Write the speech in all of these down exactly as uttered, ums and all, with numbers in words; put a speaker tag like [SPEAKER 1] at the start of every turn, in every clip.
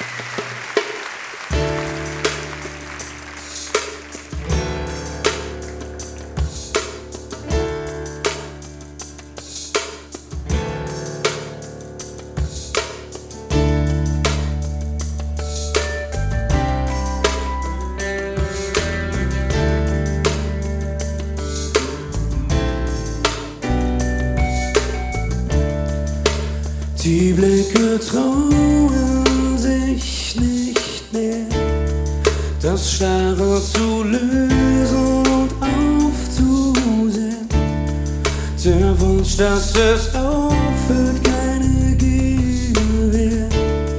[SPEAKER 1] Die Blicke trauen sich nicht mehr, das Starre zu lösen und aufzusehen. Der Wunsch, dass es aufhört, keine Gegenwehr.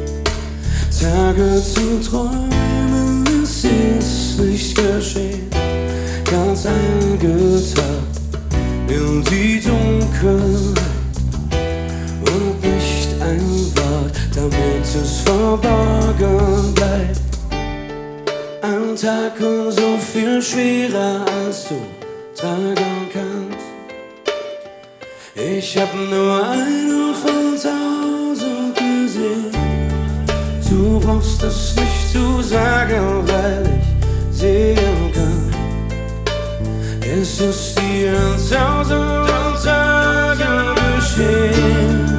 [SPEAKER 1] Tage zu träumen, es ist nicht geschehen. Ganz eingetaucht in die Dunkelheit. Und nicht ein Wort, damit es verborgen bleibt. Ein Tag und so viel schwerer, als du tragen kannst. Ich hab nur einen von tausend gesehen. Du brauchst es nicht zu sagen, weil ich sehen kann. Es ist dir in tausend Tagen geschehen.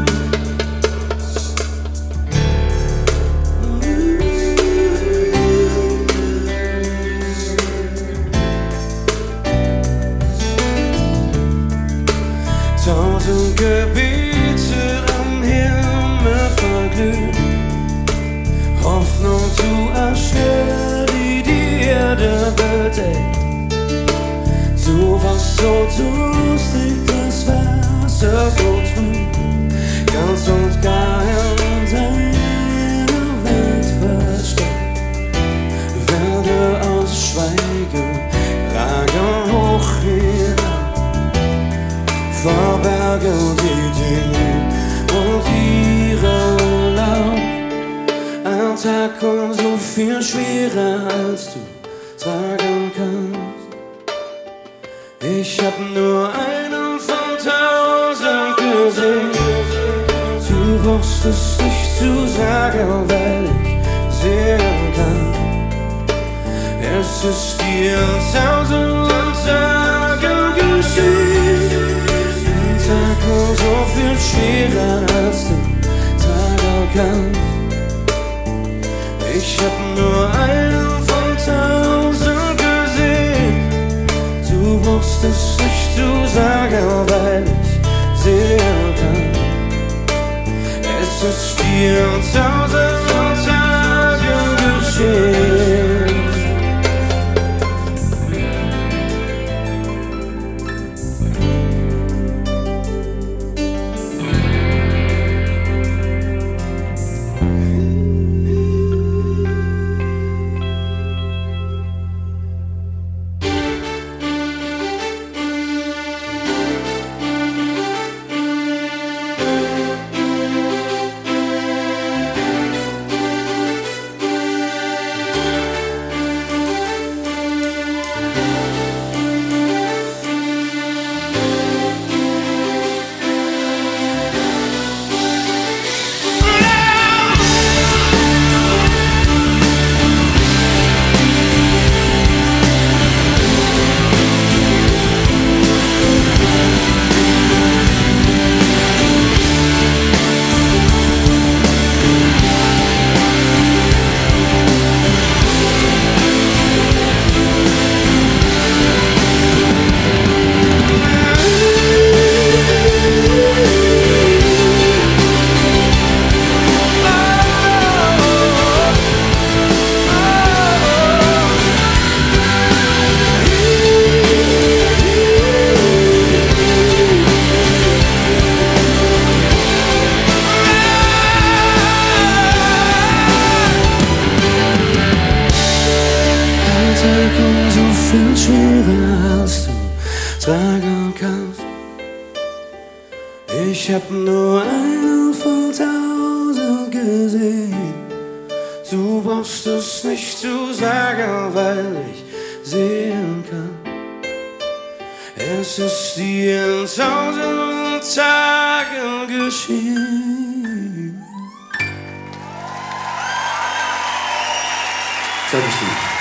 [SPEAKER 1] Tausend Gebete am Himmel verglühen, Hoffnung zu Asche, die die Erde bedeckt. Du warst so durstig, das Wasser so trüb, ganz und gar in deiner Welt versteckt. Werde aus Schweigen ragen hoch hinab, verbergen die Dinge und ihre Laub. Ein Tag und so viel schwerer, als du tragen kannst. Ich hab nur einen von tausend gesehen. Du brauchst es nicht zu sagen, weil ich sehen kann. Es ist dir in tausend Tagen geschehen. Ein Tag und so viel schwerer, als du tragen kannst. Ich hab nur einen von tausend gesehen. Du brauchst es nicht zu sagen, weil ich sehen kann. Es ist dir in tausend Tagen geschehen. Viel schwerer, als du tragen kannst. Ich hab nur einen von tausend gesehen. Du brauchst es nicht zu sagen, weil ich sehen kann. Es ist dir in tausend Tagen geschehen. Dankeschön.